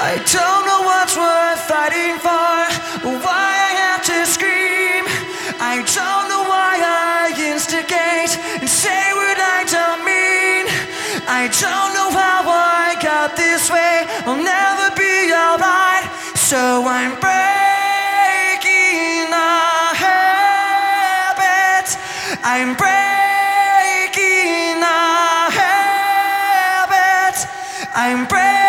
I don't know what's worth fighting for, or why I have to scream. I don't know why I instigate and say what I don't mean. I don't know how I got this way, I'll never be alright. So I'm breaking a habit. I'm breaking a habit. I'm breaking